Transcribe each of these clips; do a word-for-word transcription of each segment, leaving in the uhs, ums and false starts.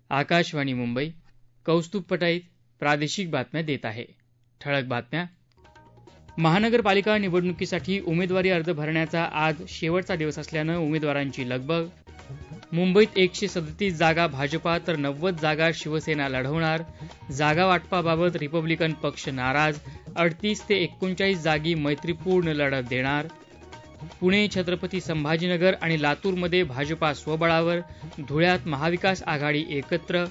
आकाशवाणी मुंबई. कौस्तुभ पटाईत प्रादेशिक बातम्या देत आहे. ठळक बातम्या. महानगरपालिका निवडणुकीसाठी उमेदवारी अर्ज भरण्याचा आज शेवटचा दिवस असल्यानं उमेदवारांची लगबग. मुंबईत एकशे सदतीस जागा भाजपा तर नव्वद जागा शिवसेना लढवणार. जागा वाटपाबाबत रिपब्लिकन पक्ष नाराज. अडतीस ते एकोणचाळीस जागी मैत्रीपूर्ण लढत देणार. पुणे, छत्रपती संभाजीनगर आणि लातूरमध्ये भाजपा स्वबळावर. धुळ्यात महाविकास आघाडी एकत्र.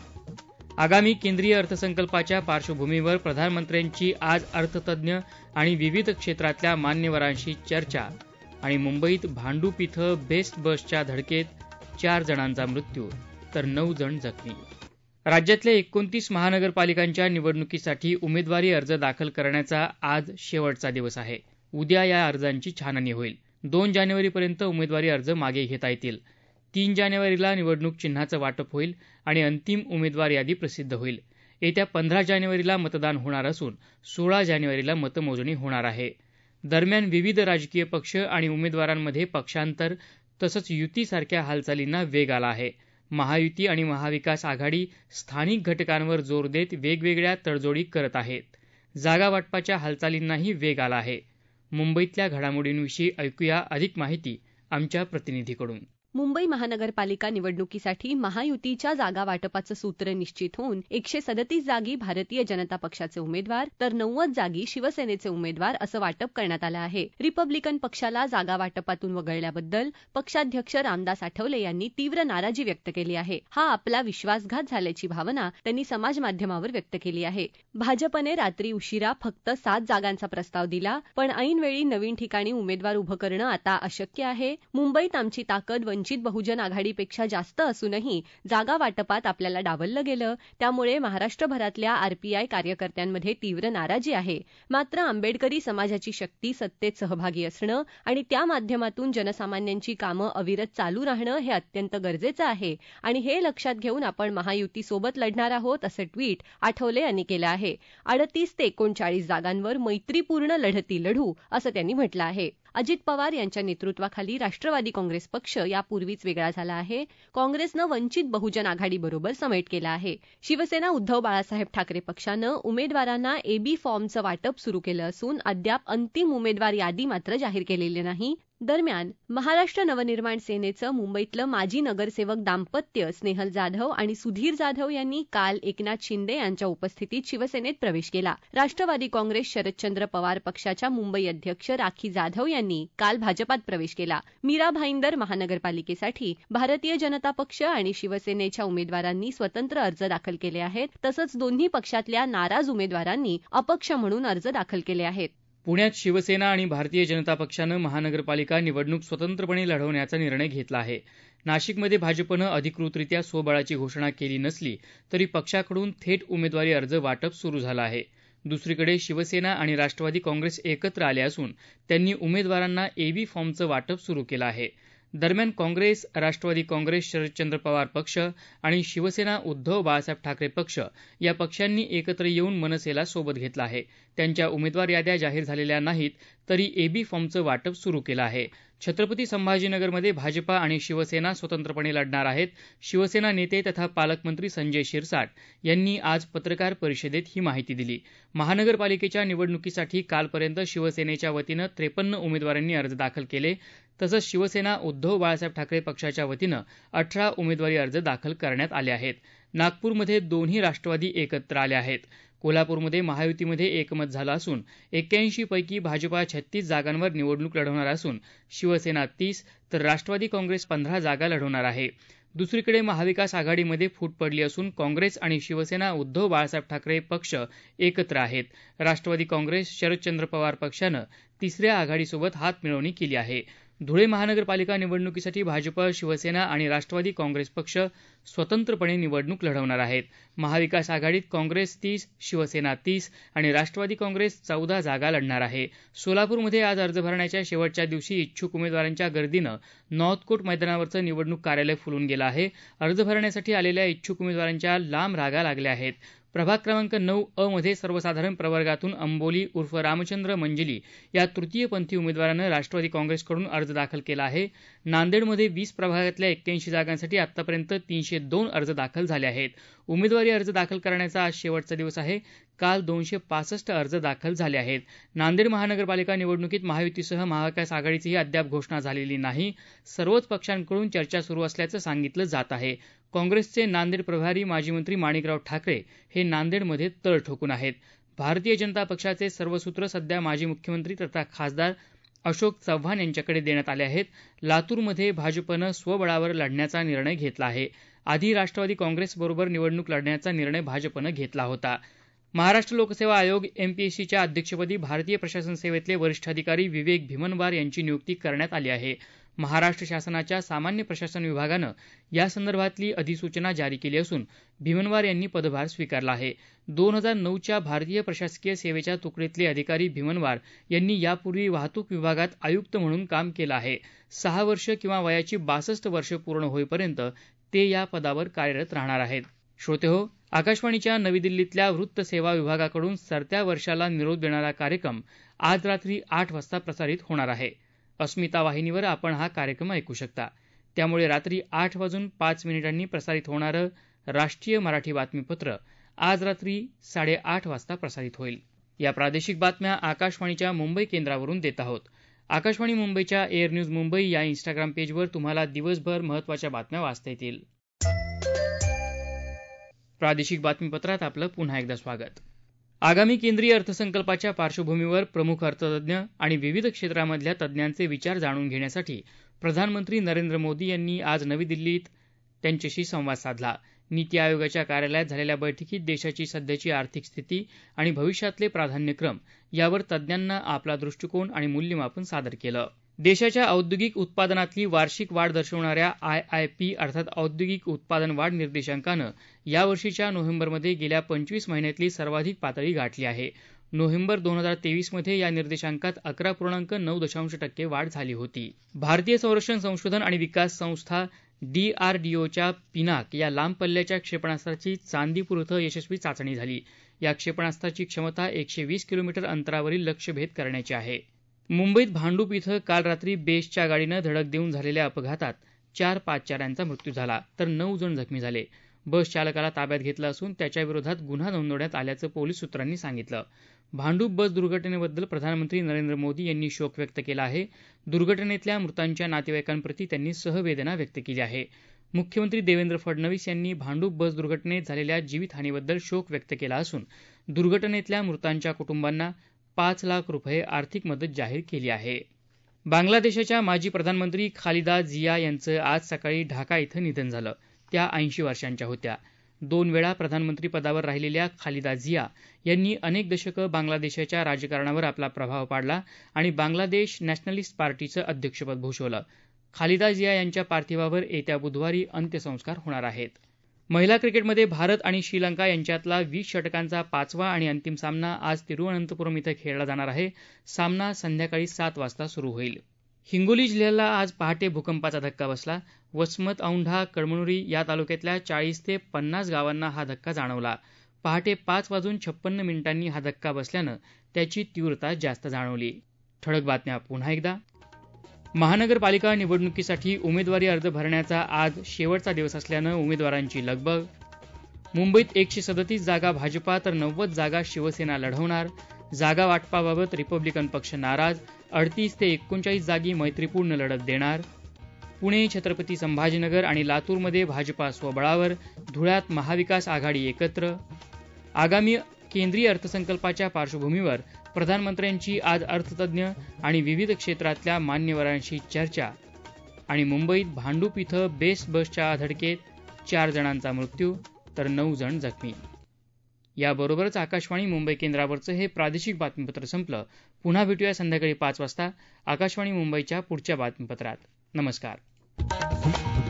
आगामी केंद्रीय अर्थसंकल्पाच्या पार्श्वभूमीवर प्रधानमंत्र्यांची आज अर्थतज्ज्ञ आणि विविध क्षेत्रातल्या मान्यवरांशी चर्चा. आणि मुंबईत भांडूप इथं बेस्ट बसच्या धडकेत चार जणांचा मृत्यू तर नऊ जण जखमी. राज्यातल्या एकोणतीस महानगरपालिकांच्या निवडणुकीसाठी उमेदवारी अर्ज दाखल करण्याचा आज शेवटचा दिवस आहे. उद्या या अर्जांची छाननी होईल. दोन जानेवारीपर्यंत उमेदवारी अर्ज मागे घेता येतील. तीन जानेवारीला निवडणूक चिन्हाचं वाटप होईल आणि अंतिम उमेदवार यादी प्रसिद्ध होईल. येत्या पंधरा जानेवारीला मतदान होणार असून सोळा जानेवारीला मतमोजणी होणार आहे. दरम्यान विविध राजकीय पक्ष आणि उमेदवारांमध्ये पक्षांतर तसंच युतीसारख्या हालचालींना वेग आला आहे. महायुती आणि महाविकास आघाडी स्थानिक घटकांवर जोर देत वेगवेगळ्या तडजोडी करत आहेत. जागा वाटपाच्या हालचालींनाही वेग आला आहे. मुंबईतल्या घडामोडींविषयी ऐकूया अधिक माहिती आमच्या प्रतिनिधीकडून. मुंबई महानगरपालिका निवडणुकीसाठी महायुतीच्या जागा वाटपाचं सूत्र निश्चित होऊन एकशे सदतीस जागी भारतीय जनता पक्षाचे उमेदवार तर नव्वद जागी शिवसेनेचे उमेदवार असं वाटप करण्यात आलं आहे. रिपब्लिकन पक्षाला जागा वाटपातून वगळल्याबद्दल पक्षाध्यक्ष रामदास आठवले यांनी तीव्र नाराजी व्यक्त केली आहे. हा आपला विश्वासघात झाल्याची भावना त्यांनी समाजमाध्यमावर व्यक्त केली आहे. भाजपने रात्री उशिरा फक्त सात जागांचा प्रस्ताव दिला, पण ऐनवेळी नवीन ठिकाणी उमेदवार उभं करणं आता अशक्य आहे. मुंबईत आमची ताकद वंचित बहुजन आघाडीपेक्षा जास्त असूनही जागा वाटपात आपल्याला डावललं गेलं. त्यामुळे महाराष्ट्रभरातल्या आरपीआय कार्यकर्त्यांमध्ये तीव्र नाराजी आहे. मात्र आंबेडकरी समाजाची शक्ती सत्तेत सहभागी असणं आणि त्या माध्यमातून जनसामान्यांची कामं अविरत चालू राहणं हे अत्यंत गरजेचं आहे आणि हे लक्षात घेऊन आपण महायुतीसोबत लढणार आहोत असं ट्विट आठवले यांनी केलं आहे. अडतीस ते एकोणचाळीस जागांवर मैत्रीपूर्ण लढती लढू असं त्यांनी म्हटलं आहे. अजित पवार यांच्या नेतृत्वाखाली राष्ट्रवादी काँग्रेस पक्ष यापूर्वीच वेगळा झाला आहे. काँग्रेसनं वंचित बहुजन आघाडीबरोबर समेट केला आहे. शिवसेना उद्धव बाळासाहेब ठाकरे पक्षानं उमेदवारांना एबी फॉर्मचं वाटप सुरू केलं असून अद्याप अंतिम उमेदवार यादी मात्र जाहीर केलेली नाही. दरम्यान महाराष्ट्र नवनिर्माण सेनेचं मुंबईतलं माजी नगरसेवक दाम्पत्य स्नेहल जाधव आणि सुधीर जाधव यांनी काल एकनाथ शिंदे यांच्या उपस्थितीत शिवसेनेत प्रवेश केला. राष्ट्रवादी काँग्रेस शरदचंद्र पवार पक्षाच्या मुंबई अध्यक्ष राखी जाधव यांनी काल भाजपात प्रवेश केला. मीरा भाईंदर महानगरपालिकेसाठी भारतीय जनता पक्ष आणि शिवसेनेच्या उमेदवारांनी स्वतंत्र अर्ज दाखल केले आहेत. तसंच दोन्ही पक्षातल्या नाराज उमेदवारांनी अपक्ष म्हणून अर्ज दाखल केले आहेत. पुण्यात शिवसेना आणि भारतीय जनता पक्षानं महानगरपालिका निवडणूक स्वतंत्रपणे लढवण्याचा निर्णय घेतला आहे. नाशिकमध्ये भाजपनं अधिकृतरित्या स्वबळाची घोषणा केली नसली तरी पक्षाकडून थेट उमेदवारी अर्ज वाटप सुरू झालं आहे. दुसरीकडे शिवसेना आणि राष्ट्रवादी काँग्रेस एकत्र आले असून त्यांनी उमेदवारांना एबी फॉर्मचं वाटप सुरू केलं आहे. दरम्यान काँग्रेस, राष्ट्रवादी काँग्रेस शरदचंद्र पवार पक्ष आणि शिवसेना उद्धव बाळासाहेब ठाकरे पक्ष या पक्षांनी एकत्र येऊन मनसेला सोबत घेतलं आहे. त्यांच्या उमेदवार याद्या जाहीर झालेल्या नाहीत तरी एबी फॉर्मचं वाटप सुरू केलं आहे. छत्रपती संभाजीनगरमध्ये भाजपा आणि शिवसेना स्वतंत्रपणे लढणार आहेत. शिवसेना नेते तथा पालकमंत्री संजय शिरसाट यांनी आज पत्रकार परिषदेत ही माहिती दिली. महानगरपालिकेच्या निवडणुकीसाठी कालपर्यंत शिवसेनेच्या वतीनं त्रेपन्न उमेदवारांनी अर्ज दाखल केले. तसंच शिवसेना उद्धव बाळासाहेब ठाकरे पक्षाच्या वतीनं अठरा उमेदवारी अर्ज दाखल करण्यात आले आहेत. नागपूरमध्ये दोन्ही राष्ट्रवादी एकत्र आले आहेत. कोल्हापूरमध्ये महायुतीमध्ये एकमत झालं असून एक्क्याऐंशी पैकी भाजपा छत्तीस जागांवर निवडणूक लढवणार असून शिवसेना तीस तर राष्ट्रवादी काँग्रेस पंधरा जागा लढवणार आहे. दुसरीकडे महाविकास आघाडीमध्ये फूट पडली असून काँग्रेस आणि शिवसेना उद्धव बाळासाहेब ठाकरे पक्ष एकत्र आहेत. राष्ट्रवादी काँग्रेस शरदचंद्र पवार पक्षानं तिसऱ्या आघाडीसोबत हातमिळवणी केली आहे. धुळे महानगरपालिका निवडणुकीसाठी भाजप, शिवसेना आणि राष्ट्रवादी काँग्रेस पक्ष स्वतंत्रपणे निवडणूक लढवणार आहेत. महाविकास आघाडीत काँग्रेस तीस, शिवसेना तीस आणि राष्ट्रवादी काँग्रेस चौदा जागा लढणार आहे. सोलापूरमध्ये आज अर्ज भरण्याच्या शेवटच्या दिवशी इच्छुक उमेदवारांच्या गर्दीनं नॉर्थकोट मैदानावरचं निवडणूक कार्यालय फुलून गेलं आहे. अर्ज भरण्यासाठी आलेल्या इच्छुक उमेदवारांच्या लांब रांगा लागल्या आहेत. प्रभाग क्रमांक नऊ अ मध्ये सर्वसाधारण प्रवर्गातून अंबोली उर्फ रामचंद्र मंजिली या तृतीयपंथी उमेदवारानं राष्ट्रवादी काँग्रेसकडून अर्ज दाखल केला आहे. नांदेडमध्ये वीस प्रभागातल्या एक्क्याऐंशी जागांसाठी आतापर्यंत तीनशे दोन अर्ज दाखल झाले आहेत. उमेदवारी अर्ज दाखल करण्याचा आज शेवटचा दिवस आहे. काल दोनशे पासष्ट अर्ज दाखल झाले आहेत. नांदेड महानगरपालिका निवडणुकीत महायुतीसह महाविकास आघाडीचीही अद्याप घोषणा झालेली नाही. सर्वच पक्षांकडून चर्चा सुरू असल्याचं सांगितलं जात आहे. काँग्रेसचे नांदेड प्रभारी माजी मंत्री माणिकराव ठाकरे हे नांदेडमध्ये तळ ठोकून आहेत. भारतीय जनता पक्षाचे सर्व सूत्र सध्या माजी मुख्यमंत्री तथा खासदार अशोक चव्हाण यांच्याकडे देण्यात आले आहेत. लातूरमध्ये भाजपनं स्वबळावर लढण्याचा निर्णय घेतला आहे. आधी राष्ट्रवादी काँग्रेसबरोबर निवडणूक लढण्याचा निर्णय भाजपनं घेतला होता. महाराष्ट्र लोकसेवा आयोग एमपीएससीच्या अध्यक्षपदी भारतीय प्रशासन सेवेतले वरिष्ठ अधिकारी विवेक भीमनवार यांची नियुक्ती करण्यात आली आहे. महाराष्ट्र शासनाच्या सामान्य प्रशासन विभागानं यासंदर्भातली अधिसूचना जारी केली असून भीमनवार यांनी पदभार स्वीकारला आहे. दोन हजार नऊच्या भारतीय प्रशासकीय सेवेच्या तुकडीतले अधिकारी भीमनवार यांनी यापूर्वी वाहतूक विभागात आयुक्त म्हणून काम केलं आहे. सहा वर्ष किंवा वयाची बासष्ट वर्ष पूर्ण होईपर्यंत ते या पदावर कार्यरत राहणार आहेत. श्रोतेहो, आकाशवाणीच्या नवी दिल्लीतल्या वृत्त सेवा विभागाकडून सरत्या वर्षाला निरोप देणारा कार्यक्रम आज रात्री आठ वाजता प्रसारित होणार आहे. अस्मिता वाहिनीवर आपण हा कार्यक्रम ऐकू शकता. त्यामुळे रात्री आठ वाजून पाच मिनिटांनी प्रसारित होणारं राष्ट्रीय मराठी बातमीपत्र आज रात्री साडेआठ वाजता प्रसारित होईल. या प्रादेशिक बातम्या आकाशवाणीच्या मुंबई केंद्रावरून देत आहोत. आकाशवाणी मुंबईच्या एअर न्यूज मुंबई या इन्स्टाग्राम पेजवर तुम्हाला दिवसभर महत्त्वाच्या बातम्या वाचता येतील. प्रादेशिक बातमीपत्रात आपलं पुन्हा एकदा स्वागत. आगामी केंद्रीय अर्थसंकल्पाच्या पार्श्वभूमीवर प्रमुख अर्थतज्ज्ञ आणि विविध क्षेत्रामधल्या तज्ज्ञांचे विचार जाणून घेण्यासाठी प्रधानमंत्री नरेंद्र मोदी यांनी आज नवी दिल्लीत त्यांच्याशी संवाद साधला. नीती आयोगाच्या कार्यालयात झालेल्या बैठकीत देशाची सध्याची आर्थिक स्थिती आणि भविष्यातले प्राधान्यक्रम यावर तज्ज्ञांना आपला दृष्टिकोन आणि मूल्यमापन सादर केलं. देशाच्या औद्योगिक उत्पादनातली वार्षिक वाढ दर्शवणाऱ्या आय आय पी अर्थात औद्योगिक उत्पादन वाढ निर्देशांकानं यावर्षीच्या नोव्हेंबरमध्ये गेल्या पंचवीस महिन्यातली सर्वाधिक पातळी गाठली आहे. नोव्हेंबर दोन हजार तेवीसमध्ये या निर्देशांकात अकरा पूर्णांक नऊ दशांश टक्के वाढ झाली होती. भारतीय संरक्षण संशोधन आणि विकास संस्था डीआरडीओच्या पिनाक या लांब पल्ल्याच्या क्षेपणास्त्राची चांदीपूर इथं यशस्वी चाचणी झाली. या क्षेपणास्त्राची क्षमता एकशे वीस किलोमीटर अंतरावरील लक्ष्यभेद करण्याची आहे. मुंबईत भांडूप इथं काल रात्री बेस्टच्या गाडीनं धडक देऊन झालेल्या अपघातात चार पादचाऱ्यांचा मृत्यू झाला तर नऊ जण जखमी झाले. बस चालकाला ताब्यात घेतलं असून त्याच्याविरोधात गुन्हा नोंदवण्यात आल्याचं पोलीस सूत्रांनी सांगितलं. भांडूप बस दुर्घटनेबद्दल प्रधानमंत्री नरेंद्र मोदी यांनी शोक व्यक्त केला आहे. दुर्घटनेतल्या मृतांच्या नातेवाईकांप्रती त्यांनी सहवेदना व्यक्त केली आहे. मुख्यमंत्री देवेंद्र फडणवीस यांनी भांडूप बस दुर्घटनेत झालेल्या जीवितहानीबद्दल शोक व्यक्त केला असून दुर्घटनेतल्या मृतांच्या कुटुंबांना पाच लाख रुपये आर्थिक मदत जाहीर केली आहे. बांगलादेशाच्या माजी प्रधानमंत्री खालिदा जिया यांचं आज सकाळी ढाका इथं निधन झालं. त्या ऐंशी वर्षांच्या होत्या. दोन वेळा प्रधानमंत्री पदावर राहिलेल्या खालिदा जिया यांनी अनेक दशकं बांगलादेशाच्या राजकारणावर आपला प्रभाव पाडला आणि बांगलादेश नॅशनलिस्ट पार्टीचं अध्यक्षपद भूषवलं. खालिदा जिया यांच्या पार्थिवावर येत्या बुधवारी अंत्यसंस्कार होणार आहेत. महिला क्रिकेटमध्ये भारत आणि श्रीलंका यांच्यातला वीस षटकांचा पाचवा आणि अंतिम सामना आज तिरुवनंतपुरम इथं खेळला जाणार आहे. सामना संध्याकाळी सात वाजता सुरू होईल. हिंगोली जिल्ह्याला आज पहाटे भूकंपाचा धक्का बसला. वसमत, औंढा, कळमनुरी या तालुक्यातल्या चाळीस ते पन्नास गावांना हा धक्का जाणवला. पहाटे पाच वाजून छप्पन्न मिनिटांनी हा धक्का बसल्यानं त्याची तीव्रता जास्त जाणवली. ठळक बातम्या पुन्हा एकदा. महानगरपालिका निवडणुकीसाठी उमेदवारी अर्ज भरण्याचा आज शेवटचा दिवस असल्यानं उमेदवारांची लगबग. मुंबईत एकशे सदतीस जागा भाजपा तर नव्वद जागा शिवसेना लढवणार. जागा वाटपाबाबत रिपब्लिकन पक्ष नाराज. अडतीस ते एकोणचाळीस जागी मैत्रीपूर्ण लढत देणार. पुणे, छत्रपती संभाजीनगर आणि लातूरमध्ये भाजपा स्वबळावर. धुळ्यात महाविकास आघाडी एकत्र. आगामी केंद्रीय अर्थसंकल्पाच्या पार्श्वभूमीवर प्रधानमंत्र्यांची आज अर्थतज्ज्ञ आणि विविध क्षेत्रातल्या मान्यवरांशी चर्चा. आणि मुंबईत भांडूप इथं बेस्ट बसच्या धडकेत चार जणांचा मृत्यू तर नऊ जण जखमी. याबरोबरच आकाशवाणी मुंबई केंद्रावरचं हे प्रादेशिक बातमीपत्र संपलं. पुन्हा भेटूया संध्याकाळी पाच वाजता आकाशवाणी मुंबईच्या पुढच्या बातमीपत्रात. नमस्कार.